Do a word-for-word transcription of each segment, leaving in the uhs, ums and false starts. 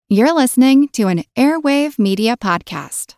You're listening to an Airwave Media Podcast.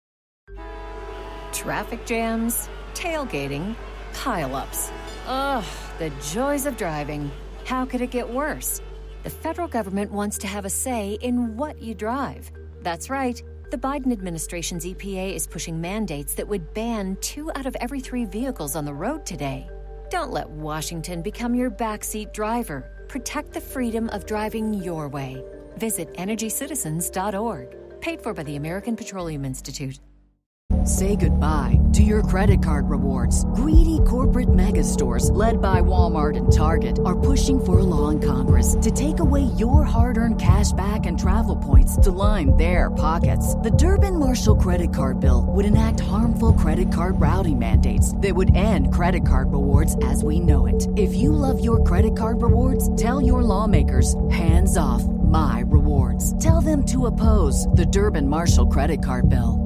Traffic jams, tailgating, pile-ups. Ugh, the joys of driving. How could it get worse? The federal government wants to have a say in what you drive. That's right. The Biden administration's E P A is pushing mandates that would ban two out of every three vehicles on the road today. Don't let Washington become your backseat driver. Protect the freedom of driving your way. Visit energy citizens dot org. Paid for by the American Petroleum Institute. Say goodbye to your credit card rewards. Greedy corporate mega stores, led by Walmart and Target, are pushing for a law in Congress to take away your hard-earned cash back and travel points to line their pockets. The Durbin-Marshall credit card bill would enact harmful credit card routing mandates that would end credit card rewards as we know it. If you love your credit card rewards, tell your lawmakers, hands off my rewards. Tell them to oppose the Durbin-Marshall credit card bill.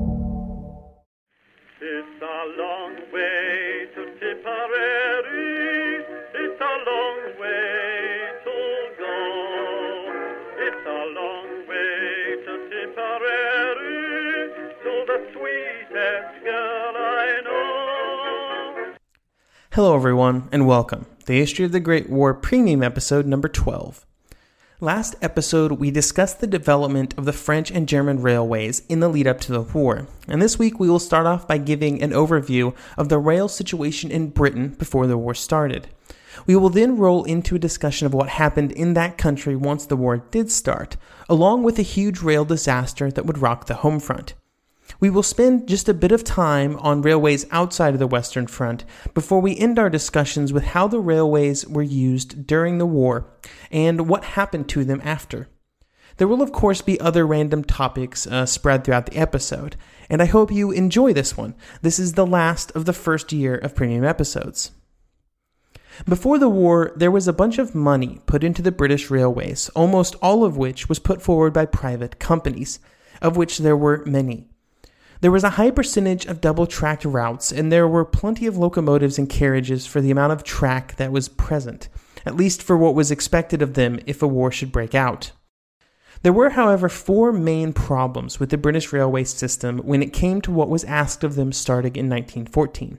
It's a long way to Tipperary, it's a long way to go. It's a long way to Tipperary, to the sweetest girl I know. Hello everyone, and welcome. The History of the Great War Premium Episode number twelve. Last episode, we discussed the development of the French and German railways in the lead up to the war, and this week we will start off by giving an overview of the rail situation in Britain before the war started. We will then roll into a discussion of what happened in that country once the war did start, along with a huge rail disaster that would rock the home front. We will spend just a bit of time on railways outside of the Western Front before we end our discussions with how the railways were used during the war and what happened to them after. There will of course be other random topics uh, spread throughout the episode, and I hope you enjoy this one. This is the last of the first year of premium episodes. Before the war, there was a bunch of money put into the British railways, almost all of which was put forward by private companies, of which there were many. There was a high percentage of double-tracked routes, and there were plenty of locomotives and carriages for the amount of track that was present, at least for what was expected of them if a war should break out. There were, however, four main problems with the British railway system when it came to what was asked of them starting in nineteen fourteen.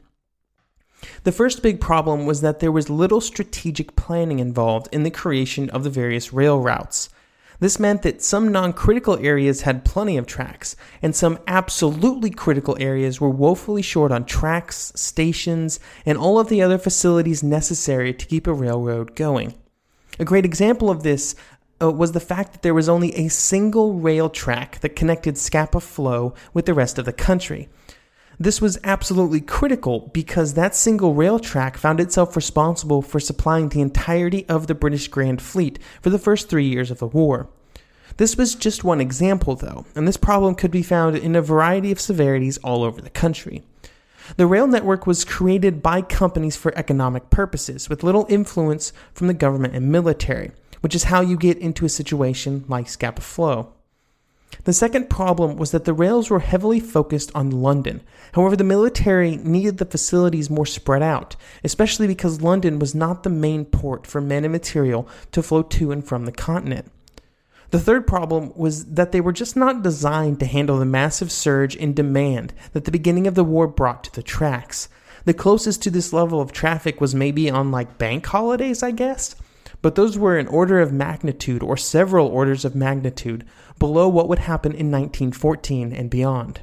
The first big problem was that there was little strategic planning involved in the creation of the various rail routes. This meant that some non-critical areas had plenty of tracks, and some absolutely critical areas were woefully short on tracks, stations, and all of the other facilities necessary to keep a railroad going. A great example of this uh, was the fact that there was only a single rail track that connected Scapa Flow with the rest of the country. This was absolutely critical because that single rail track found itself responsible for supplying the entirety of the British Grand Fleet for the first three years of the war. This was just one example, though, and this problem could be found in a variety of severities all over the country. The rail network was created by companies for economic purposes, with little influence from the government and military, which is how you get into a situation like Scapa Flow. The second problem was that the rails were heavily focused on London. However, the military needed the facilities more spread out, especially because London was not the main port for men and material to flow to and from the continent. The third problem was that they were just not designed to handle the massive surge in demand that the beginning of the war brought to the tracks. The closest to this level of traffic was maybe on like bank holidays, I guess, but those were an order of magnitude or several orders of magnitude below what would happen in nineteen fourteen and beyond.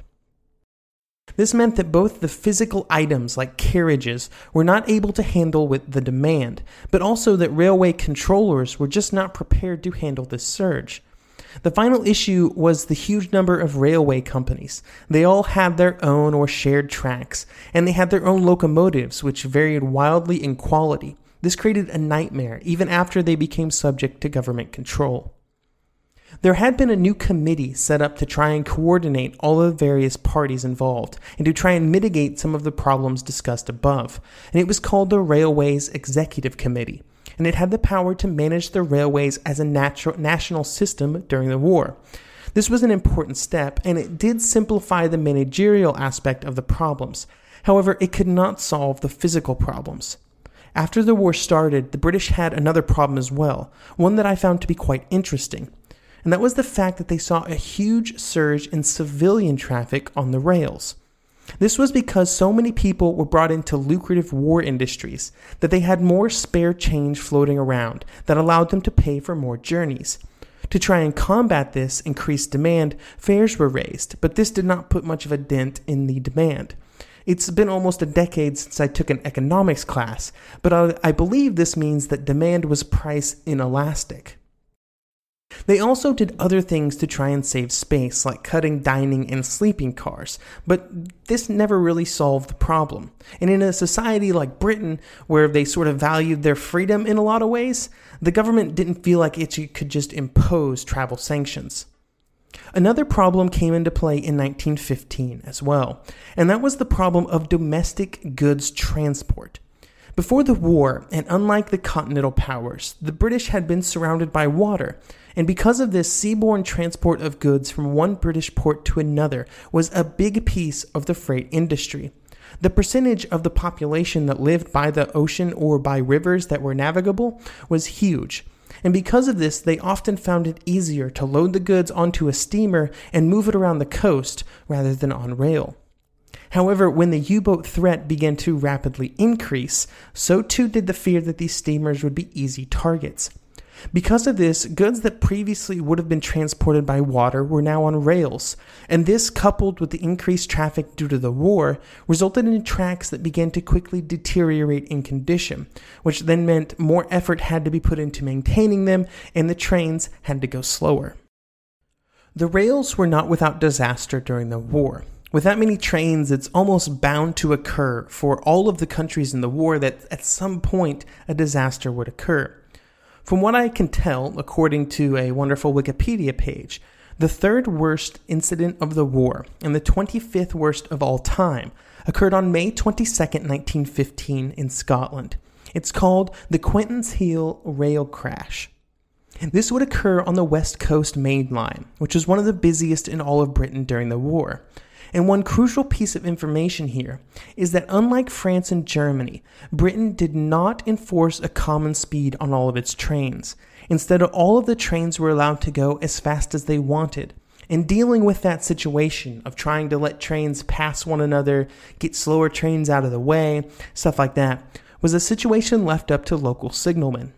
This meant that both the physical items like carriages were not able to handle with the demand, but also that railway controllers were just not prepared to handle this surge. The final issue was the huge number of railway companies. They all had their own or shared tracks, and they had their own locomotives, which varied wildly in quality. This created a nightmare even after they became subject to government control. There had been a new committee set up to try and coordinate all of the various parties involved and to try and mitigate some of the problems discussed above, and it was called the Railways Executive Committee, and it had the power to manage the railways as a natural, national system during the war. This was an important step, and it did simplify the managerial aspect of the problems. However, it could not solve the physical problems. After the war started, the British had another problem as well, one that I found to be quite interesting. and that was the fact that they saw a huge surge in civilian traffic on the rails. This was because so many people were brought into lucrative war industries that they had more spare change floating around that allowed them to pay for more journeys. To try and combat this increased demand, fares were raised, but this did not put much of a dent in the demand. It's been almost a decade since I took an economics class, but I, I believe this means that demand was price inelastic. They also did other things to try and save space, like cutting dining and sleeping cars, but this never really solved the problem. And in a society like Britain, where they sort of valued their freedom in a lot of ways, the government didn't feel like it could just impose travel sanctions. Another problem came into play in nineteen fifteen as well, and that was the problem of domestic goods transport. Before the war, and unlike the continental powers, the British had been surrounded by water, and because of this, seaborne transport of goods from one British port to another was a big piece of the freight industry. The percentage of the population that lived by the ocean or by rivers that were navigable was huge, and because of this, they often found it easier to load the goods onto a steamer and move it around the coast rather than on rail. However, when the U-boat threat began to rapidly increase, so too did the fear that these steamers would be easy targets. Because of this, goods that previously would have been transported by water were now on rails, and this, coupled with the increased traffic due to the war, resulted in tracks that began to quickly deteriorate in condition, which then meant more effort had to be put into maintaining them, and the trains had to go slower. The rails were not without disaster during the war. With that many trains, it's almost bound to occur for all of the countries in the war that at some point a disaster would occur. From what I can tell, according to a wonderful Wikipedia page, the third worst incident of the war, and the twenty-fifth worst of all time, occurred on May twenty-second, nineteen fifteen in Scotland. It's called the Quinton's Hill Rail Crash. This would occur on the West Coast Main Line, which was one of the busiest in all of Britain during the war. And one crucial piece of information here is that unlike France and Germany, Britain did not enforce a common speed on all of its trains. Instead, all of the trains were allowed to go as fast as they wanted. And dealing with that situation of trying to let trains pass one another, get slower trains out of the way, stuff like that, was a situation left up to local signalmen.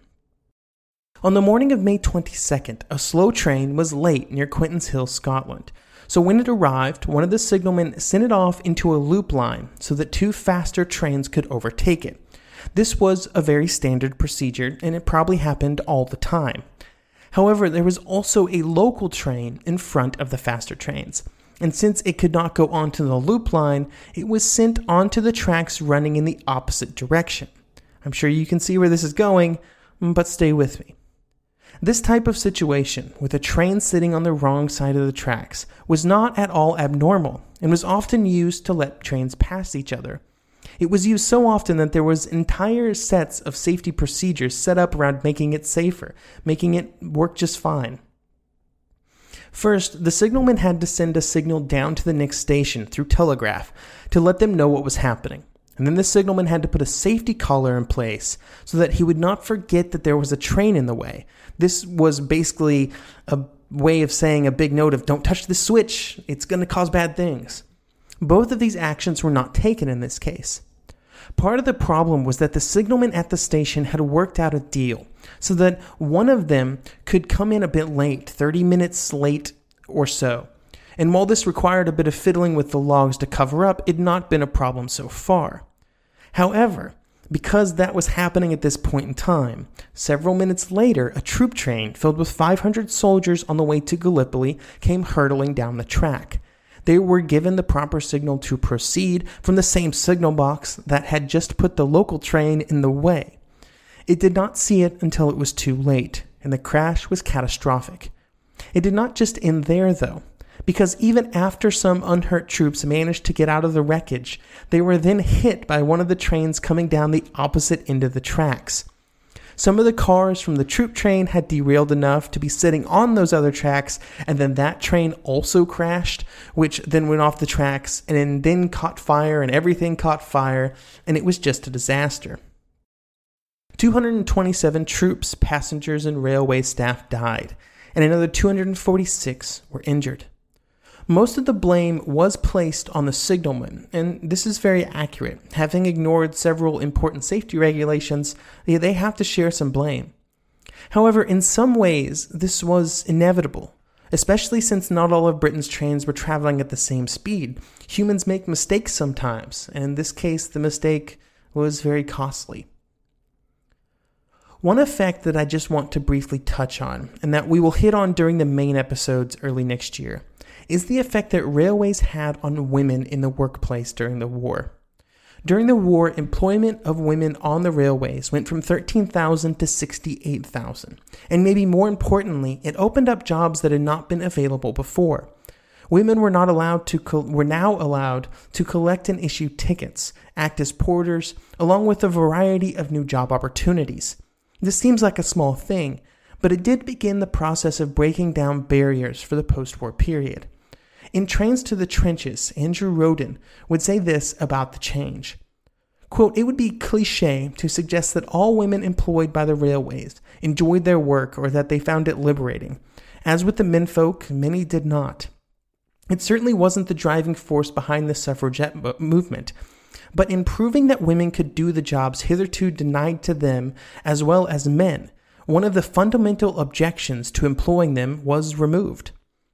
On the morning of May twenty-second, a slow train was late near Quinton's Hill, Scotland. So when it arrived, one of the signalmen sent it off into a loop line so that two faster trains could overtake it. This was a very standard procedure, and it probably happened all the time. However, there was also a local train in front of the faster trains, and since it could not go onto the loop line, it was sent onto the tracks running in the opposite direction. I'm sure you can see where this is going, but stay with me. This type of situation, with a train sitting on the wrong side of the tracks, was not at all abnormal and was often used to let trains pass each other. It was used so often that there was entire sets of safety procedures set up around making it safer, making it work just fine. First, the signalman had to send a signal down to the next station through telegraph to let them know what was happening. And then the signalman had to put a safety collar in place so that he would not forget that there was a train in the way. This was basically a way of saying a big note of don't touch this switch, it's going to cause bad things. Both of these actions were not taken in this case. Part of the problem was that the signalman at the station had worked out a deal so that one of them could come in a bit late, thirty minutes late or so. And while this required a bit of fiddling with the logs to cover up, it had not been a problem so far. However, because that was happening at this point in time, several minutes later, a troop train filled with five hundred soldiers on the way to Gallipoli came hurtling down the track. They were given the proper signal to proceed from the same signal box that had just put the local train in the way. It did not see it until it was too late, and the crash was catastrophic. It did not just end there, though, because even after some unhurt troops managed to get out of the wreckage, they were then hit by one of the trains coming down the opposite end of the tracks. Some of the cars from the troop train had derailed enough to be sitting on those other tracks, and then that train also crashed, which then went off the tracks, and then caught fire, and everything caught fire, and it was just a disaster. two hundred twenty-seven troops, passengers, and railway staff died, and another two hundred forty-six were injured. Most of the blame was placed on the signalmen, and this is very accurate. Having ignored several important safety regulations, they have to share some blame. However, in some ways, this was inevitable, especially since not all of Britain's trains were traveling at the same speed. Humans make mistakes sometimes, and in this case, the mistake was very costly. One effect that I just want to briefly touch on, and that we will hit on during the main episodes early next year, is the effect that railways had on women in the workplace during the war. During the war, employment of women on the railways went from thirteen thousand to sixty-eight thousand, and maybe more importantly, it opened up jobs that had not been available before. Women were not allowed to co- were now allowed to collect and issue tickets, act as porters, along with a variety of new job opportunities. This seems like a small thing, but it did begin the process of breaking down barriers for the post-war period. In Trains to the Trenches, Andrew Roden would say this about the change. Quote, "It would be cliché to suggest that all women employed by the railways enjoyed their work or that they found it liberating. As with the menfolk, many did not. It certainly wasn't the driving force behind the suffragette movement, but in proving that women could do the jobs hitherto denied to them as well as men, one of the fundamental objections to employing them was removed."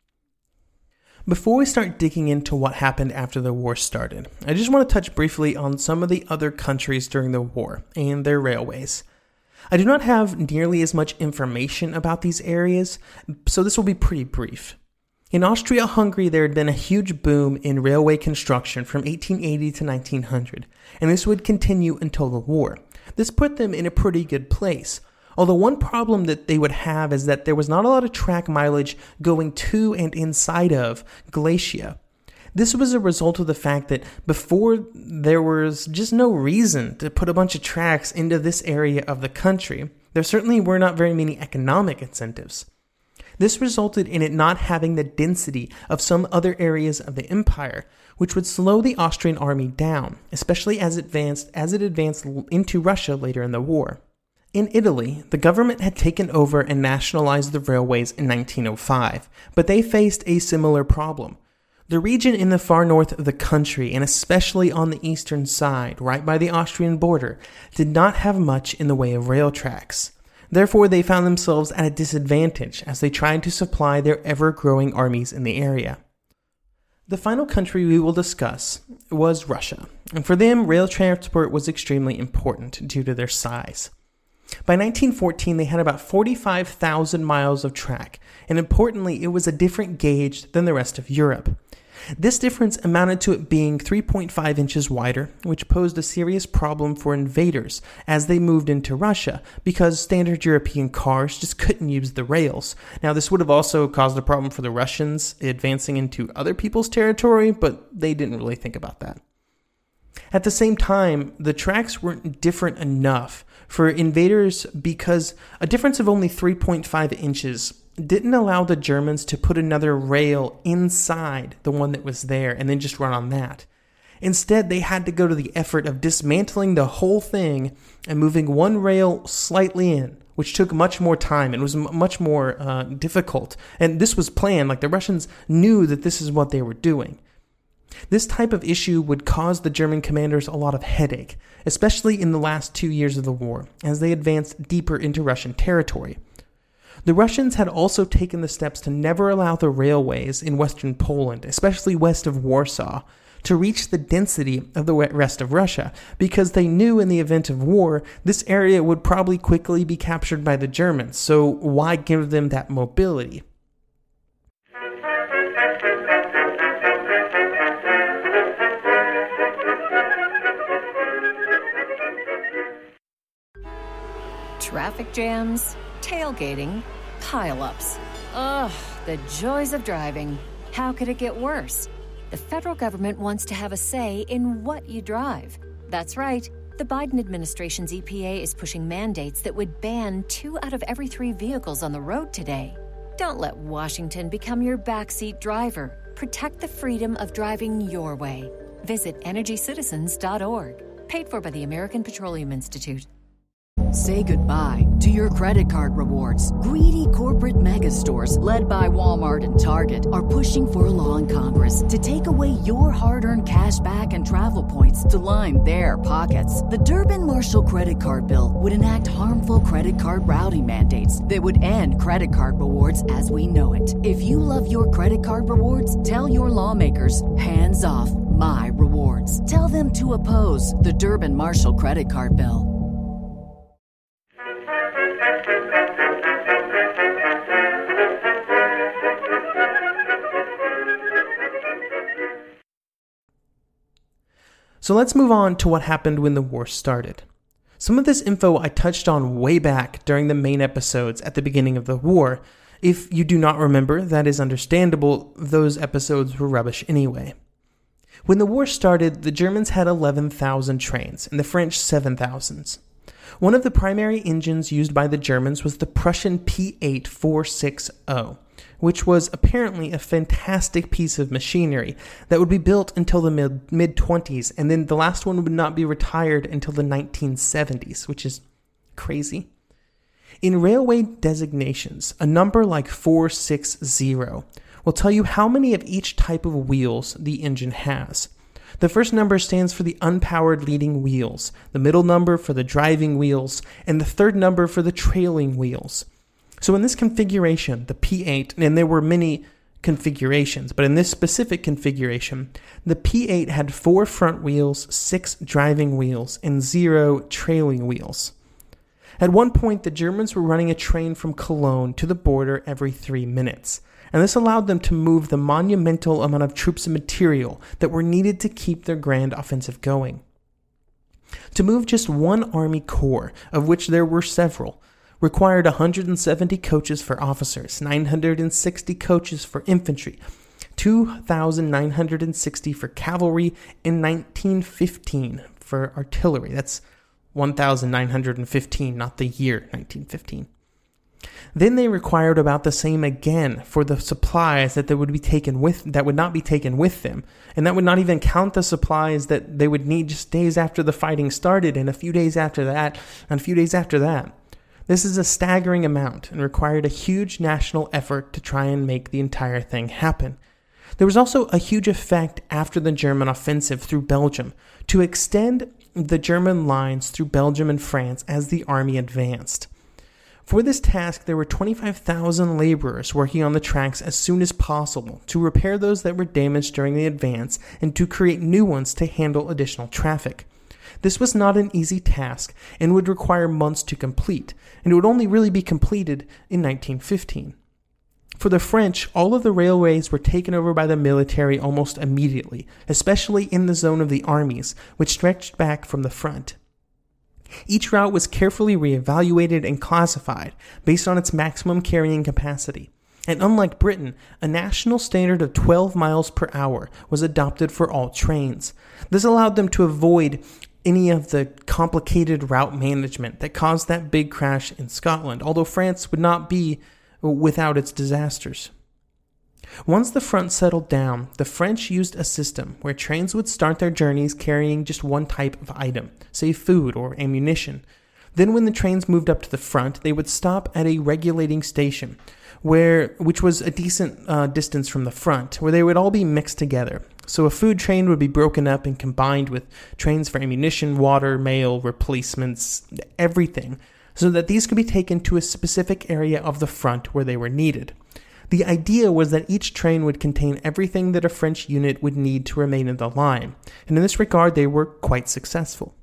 Before we start digging into what happened after the war started, I just want to touch briefly on some of the other countries during the war and their railways. I do not have nearly as much information about these areas, so this will be pretty brief. In Austria-Hungary, there had been a huge boom in railway construction from eighteen eighty to nineteen hundred, and this would continue until the war. This put them in a pretty good place. Although one problem that they would have is that there was not a lot of track mileage going to and inside of Galicia. This was a result of the fact that before there was just no reason to put a bunch of tracks into this area of the country. There certainly were not very many economic incentives. This resulted in it not having the density of some other areas of the empire, which would slow the Austrian army down, especially as it advanced, as it advanced into Russia later in the war. In Italy, the government had taken over and nationalized the railways in nineteen oh five, but they faced a similar problem. The region in the far north of the country, and especially on the eastern side, right by the Austrian border, did not have much in the way of rail tracks. Therefore, they found themselves at a disadvantage as they tried to supply their ever-growing armies in the area. The final country we will discuss was Russia, and for them, rail transport was extremely important due to their size. By nineteen fourteen, they had about forty-five thousand miles of track, and importantly, it was a different gauge than the rest of Europe. This difference amounted to it being three point five inches wider, which posed a serious problem for invaders as they moved into Russia, because standard European cars just couldn't use the rails. Now, this would have also caused a problem for the Russians advancing into other people's territory, but they didn't really think about that. At the same time, the tracks weren't different enough for invaders because a difference of only three point five inches didn't allow the Germans to put another rail inside the one that was there and then just run on that. Instead, they had to go to the effort of dismantling the whole thing and moving one rail slightly in, which took much more time and was m- much more uh, difficult. And this was planned, like the Russians knew that this is what they were doing. This type of issue would cause the German commanders a lot of headache, especially in the last two years of the war, as they advanced deeper into Russian territory. The Russians had also taken the steps to never allow the railways in western Poland, especially west of Warsaw, to reach the density of the rest of Russia, because they knew in the event of war, this area would probably quickly be captured by the Germans, so why give them that mobility? Traffic jams, tailgating, pileups. Ugh, the joys of driving. How could it get worse? The federal government wants to have a say in what you drive. That's right. The Biden administration's E P A is pushing mandates that would ban two out of every three vehicles on the road today. Don't let Washington become your backseat driver. Protect the freedom of driving your way. Visit energy citizens dot org. Paid for by the American Petroleum Institute. Say goodbye to your credit card rewards. Greedy corporate mega stores, led by Walmart and Target, are pushing for a law in Congress to take away your hard-earned cash back and travel points to line their pockets. The Durbin-Marshall credit card bill would enact harmful credit card routing mandates that would end credit card rewards as we know it. If you love your credit card rewards, tell your lawmakers, hands off my rewards. Tell them to oppose the Durbin-Marshall credit card bill. So let's move on to what happened when the war started. Some of this info I touched on way back during the main episodes at the beginning of the war. If you do not remember, that is understandable. Those episodes were rubbish anyway. When the war started, the Germans had eleven thousand trains and the French seven thousand. One of the primary engines used by the Germans was the Prussian P eight four sixty, which was apparently a fantastic piece of machinery that would be built until the mid-twenties, and then the last one would not be retired until the nineteen seventies, which is crazy. In railway designations, a number like four sixty will tell you how many of each type of wheels the engine has. The first number stands for the unpowered leading wheels, the middle number for the driving wheels, and the third number for the trailing wheels. So in this configuration, the P eight, and there were many configurations, but in this specific configuration, the P eight had four front wheels, six driving wheels, and zero trailing wheels. At one point, the Germans were running a train from Cologne to the border every three minutes, and this allowed them to move the monumental amount of troops and material that were needed to keep their grand offensive going. To move just one army corps, of which there were several, required one hundred seventy coaches for officers, nine hundred sixty coaches for infantry, two thousand nine hundred sixty for cavalry, and nineteen fifteen for artillery. That's one thousand nine hundred fifteen, not the year nineteen fifteen. Then they required about the same again for the supplies that they would be taken with that would not be taken with them, and that would not even count the supplies that they would need just days after the fighting started, and a few days after that, and a few days after that. This is a staggering amount and required a huge national effort to try and make the entire thing happen. There was also a huge effect after the German offensive through Belgium to extend the German lines through Belgium and France as the army advanced. For this task, there were twenty-five thousand laborers working on the tracks as soon as possible to repair those that were damaged during the advance and to create new ones to handle additional traffic. This was not an easy task and would require months to complete, and it would only really be completed in nineteen fifteen. For the French, all of the railways were taken over by the military almost immediately, especially in the zone of the armies, which stretched back from the front. Each route was carefully reevaluated and classified based on its maximum carrying capacity. And unlike Britain, a national standard of twelve miles per hour was adopted for all trains. This allowed them to avoid any of the complicated route management that caused that big crash in Scotland, although France would not be without its disasters. Once the front settled down, the French used a system where trains would start their journeys carrying just one type of item, say food or ammunition. Then when the trains moved up to the front, they would stop at a regulating station, where which was a decent uh, distance from the front, where they would all be mixed together. So a food train would be broken up and combined with trains for ammunition, water, mail, replacements, everything, so that these could be taken to a specific area of the front where they were needed. The idea was that each train would contain everything that a French unit would need to remain in the line, and in this regard they were quite successful.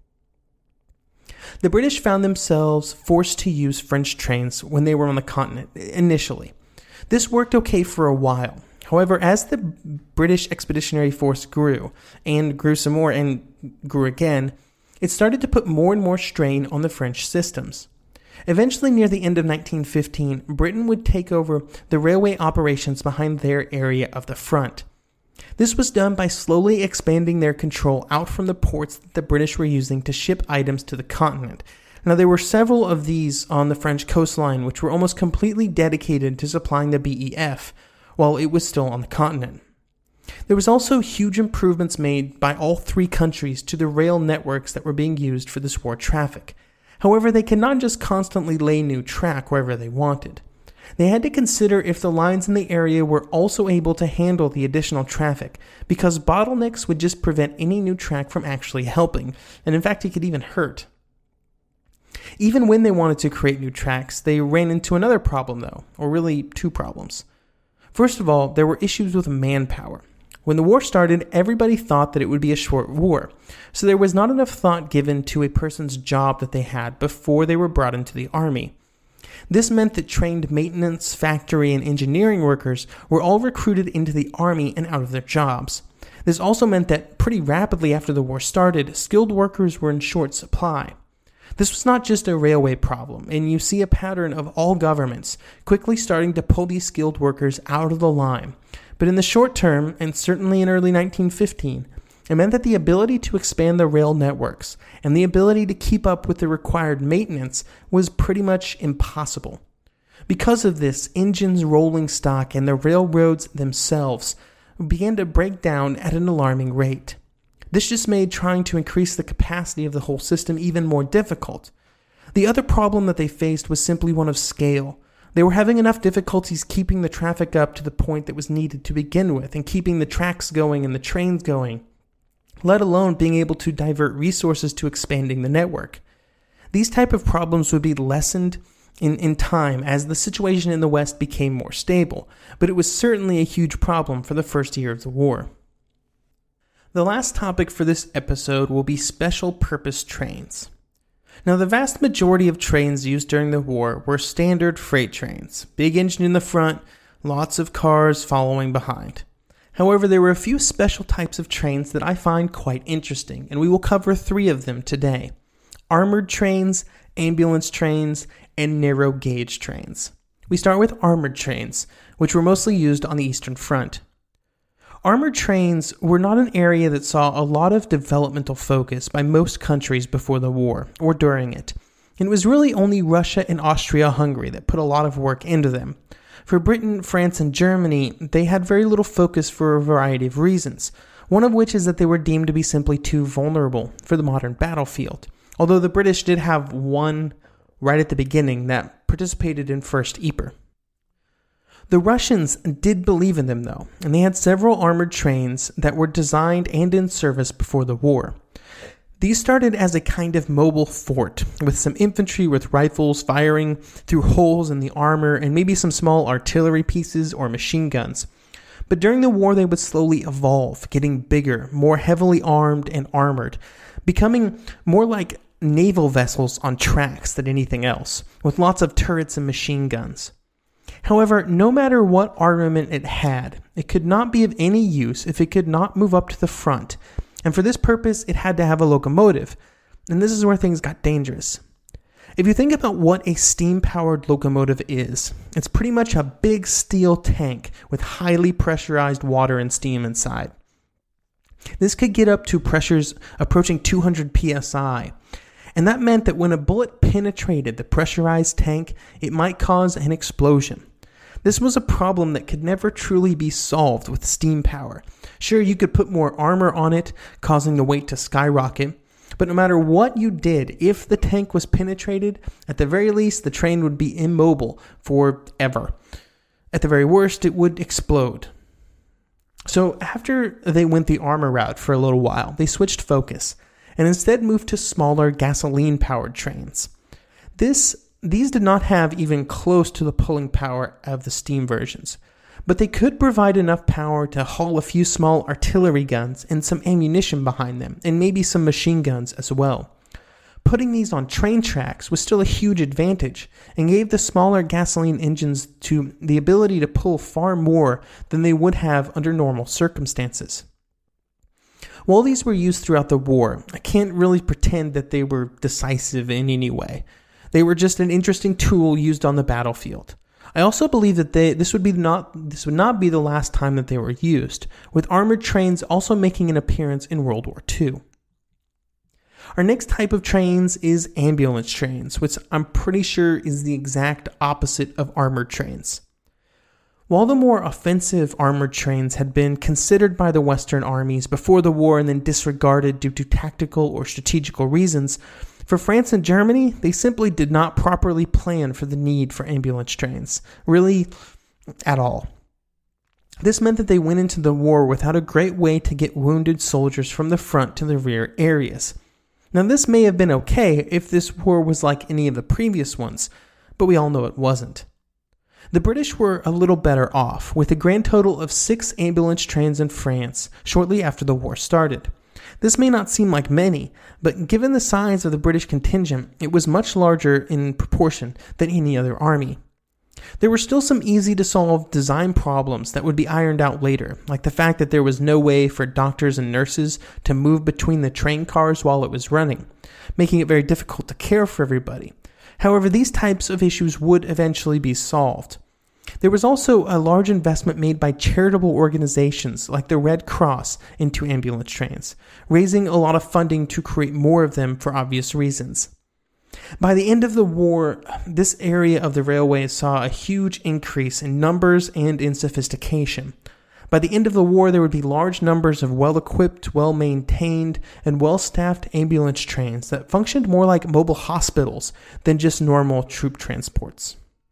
The British found themselves forced to use French trains when they were on the continent, initially. This worked okay for a while. However, as the British Expeditionary Force grew, and grew some more, and grew again, it started to put more and more strain on the French systems. Eventually, near the end of nineteen fifteen, Britain would take over the railway operations behind their area of the front. This was done by slowly expanding their control out from the ports that the British were using to ship items to the continent. Now, there were several of these on the French coastline which were almost completely dedicated to supplying the B E F, while it was still on the continent. There was also huge improvements made by all three countries to the rail networks that were being used for this war traffic. However, they could not just constantly lay new track wherever they wanted. They had to consider if the lines in the area were also able to handle the additional traffic, because bottlenecks would just prevent any new track from actually helping, and in fact it could even hurt. Even when they wanted to create new tracks, they ran into another problem though, or really two problems. First of all, there were issues with manpower. When the war started, everybody thought that it would be a short war, so there was not enough thought given to a person's job that they had before they were brought into the army. This meant that trained maintenance, factory, and engineering workers were all recruited into the army and out of their jobs. This also meant that pretty rapidly after the war started, skilled workers were in short supply. This was not just a railway problem, and you see a pattern of all governments quickly starting to pull these skilled workers out of the line. But in the short term, and certainly in early nineteen fifteen, it meant that the ability to expand the rail networks and the ability to keep up with the required maintenance was pretty much impossible. Because of this, engines, rolling stock, and the railroads themselves began to break down at an alarming rate. This just made trying to increase the capacity of the whole system even more difficult. The other problem that they faced was simply one of scale. They were having enough difficulties keeping the traffic up to the point that was needed to begin with, and keeping the tracks going and the trains going, let alone being able to divert resources to expanding the network. These type of problems would be lessened in, in time as the situation in the West became more stable, but it was certainly a huge problem for the first year of the war. The last topic for this episode will be special purpose trains. Now, the vast majority of trains used during the war were standard freight trains, big engine in the front, lots of cars following behind. However, there were a few special types of trains that I find quite interesting, and we will cover three of them today: armored trains, ambulance trains, and narrow gauge trains. We start with armored trains, which were mostly used on the Eastern Front. Armored trains were not an area that saw a lot of developmental focus by most countries before the war, or during it. It was really only Russia and Austria-Hungary that put a lot of work into them. For Britain, France, and Germany, they had very little focus for a variety of reasons, one of which is that they were deemed to be simply too vulnerable for the modern battlefield, although the British did have one right at the beginning that participated in First Ypres. The Russians did believe in them, though, and they had several armored trains that were designed and in service before the war. These started as a kind of mobile fort, with some infantry with rifles firing through holes in the armor and maybe some small artillery pieces or machine guns. But during the war, they would slowly evolve, getting bigger, more heavily armed and armored, becoming more like naval vessels on tracks than anything else, with lots of turrets and machine guns. However, no matter what armament it had, it could not be of any use if it could not move up to the front, and for this purpose it had to have a locomotive, and this is where things got dangerous. If you think about what a steam-powered locomotive is, it's pretty much a big steel tank with highly pressurized water and steam inside. This could get up to pressures approaching two hundred P S I, and that meant that when a bullet penetrated the pressurized tank, it might cause an explosion. This was a problem that could never truly be solved with steam power. Sure, you could put more armor on it, causing the weight to skyrocket, but no matter what you did, if the tank was penetrated, at the very least, the train would be immobile forever. At the very worst, it would explode. So after they went the armor route for a little while, they switched focus and instead moved to smaller gasoline-powered trains. This, these did not have even close to the pulling power of the steam versions, but they could provide enough power to haul a few small artillery guns and some ammunition behind them, and maybe some machine guns as well. Putting these on train tracks was still a huge advantage, and gave the smaller gasoline engines to the ability to pull far more than they would have under normal circumstances. While these were used throughout the war, I can't really pretend that they were decisive in any way. They were just an interesting tool used on the battlefield. I also believe that they, this would be not this would not be the last time that they were used, with armored trains also making an appearance in World War Two. Our next type of trains is ambulance trains, which I'm pretty sure is the exact opposite of armored trains. While the more offensive armored trains had been considered by the Western armies before the war and then disregarded due to tactical or strategical reasons, For France and Germany, they simply did not properly plan for the need for ambulance trains, really at all. This meant that they went into the war without a great way to get wounded soldiers from the front to the rear areas. Now, this may have been okay if this war was like any of the previous ones, but we all know it wasn't. The British were a little better off, with a grand total of six ambulance trains in France shortly after the war started. This may not seem like many, but given the size of the British contingent, it was much larger in proportion than any other army. There were still some easy-to-solve design problems that would be ironed out later, like the fact that there was no way for doctors and nurses to move between the train cars while it was running, making it very difficult to care for everybody. However, these types of issues would eventually be solved. There was also a large investment made by charitable organizations like the Red Cross into ambulance trains, raising a lot of funding to create more of them for obvious reasons. By the end of the war, this area of the railway saw a huge increase in numbers and in sophistication. By the end of the war, there would be large numbers of well-equipped, well-maintained, and well-staffed ambulance trains that functioned more like mobile hospitals than just normal troop transports.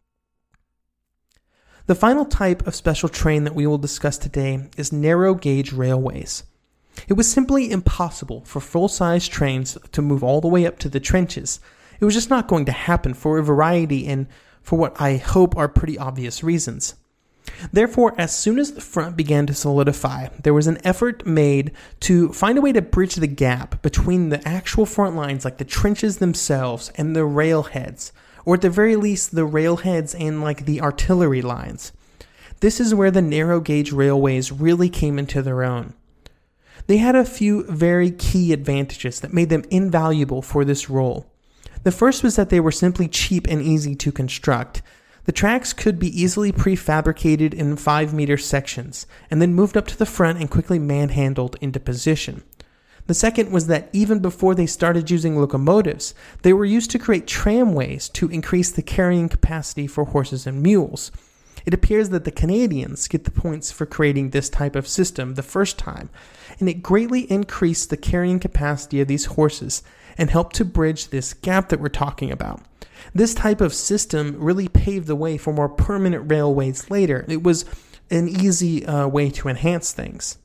The final type of special train that we will discuss today is narrow-gauge railways. It was simply impossible for full-size trains to move all the way up to the trenches. It was just not going to happen for a variety and for what I hope are pretty obvious reasons. Therefore, as soon as the front began to solidify, there was an effort made to find a way to bridge the gap between the actual front lines, like the trenches themselves, and the railheads, or at the very least, the railheads and like the artillery lines. This is where the narrow gauge railways really came into their own. They had a few very key advantages that made them invaluable for this role. The first was that they were simply cheap and easy to construct. The tracks could be easily prefabricated in five meter sections, and then moved up to the front and quickly manhandled into position. The second was that even before they started using locomotives, they were used to create tramways to increase the carrying capacity for horses and mules. It appears that the Canadians get the points for creating this type of system the first time, and it greatly increased the carrying capacity of these horses and helped to bridge this gap that we're talking about. This type of system really paved the way for more permanent railways later. It was an easy uh, way to enhance things.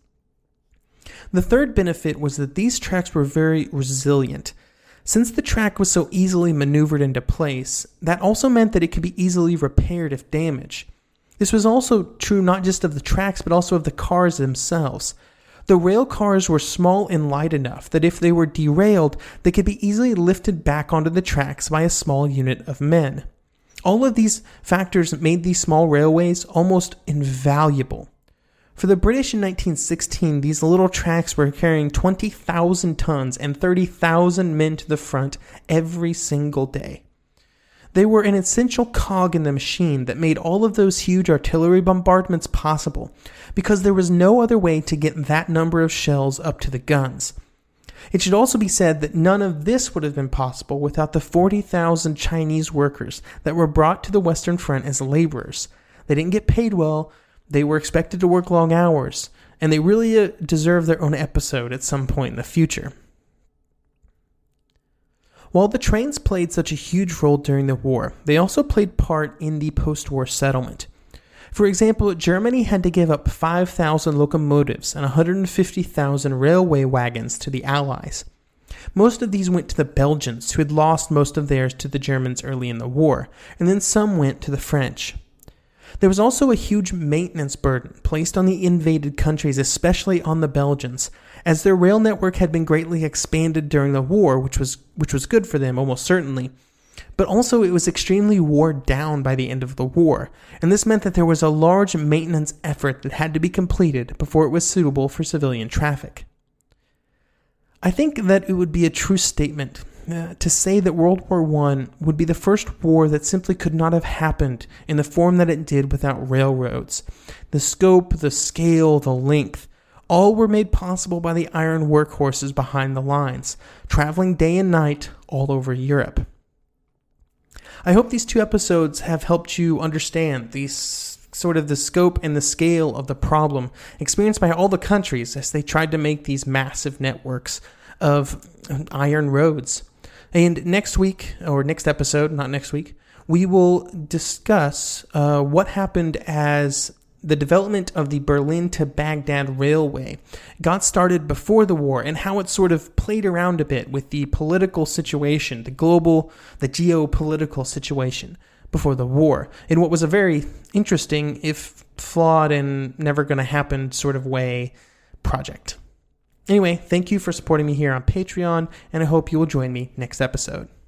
The third benefit was that these tracks were very resilient. Since the track was so easily maneuvered into place, that also meant that it could be easily repaired if damaged. This was also true not just of the tracks, but also of the cars themselves. The rail cars were small and light enough that if they were derailed, they could be easily lifted back onto the tracks by a small unit of men. All of these factors made these small railways almost invaluable. For the British in nineteen sixteen, these little tracks were carrying twenty thousand tons and thirty thousand men to the front every single day. They were an essential cog in the machine that made all of those huge artillery bombardments possible, because there was no other way to get that number of shells up to the guns. It should also be said that none of this would have been possible without the forty thousand Chinese workers that were brought to the Western Front as laborers. They didn't get paid well, they were expected to work long hours, and they really uh, deserve their own episode at some point in the future. While the trains played such a huge role during the war, they also played part in the post-war settlement. For example, Germany had to give up five thousand locomotives and one hundred fifty thousand railway wagons to the Allies. Most of these went to the Belgians, who had lost most of theirs to the Germans early in the war, and then some went to the French. There was also a huge maintenance burden placed on the invaded countries, especially on the Belgians, as their rail network had been greatly expanded during the war, which was which was good for them, almost certainly. But also it was extremely worn down by the end of the war, and this meant that there was a large maintenance effort that had to be completed before it was suitable for civilian traffic. I think that it would be a true statement uh, to say that World War One would be the first war that simply could not have happened in the form that it did without railroads. The scope, the scale, the length, all were made possible by the iron workhorses behind the lines, traveling day and night all over Europe. I hope these two episodes have helped you understand these sort of the scope and the scale of the problem experienced by all the countries as they tried to make these massive networks of iron roads. And next week, or next episode, not next week, we will discuss uh, what happened as the development of the Berlin to Baghdad Railway got started before the war, and how it sort of played around a bit with the political situation, the global, the geopolitical situation before the war, in what was a very interesting, if flawed and never going to happen sort of way, project. Anyway, thank you for supporting me here on Patreon, and I hope you will join me next episode.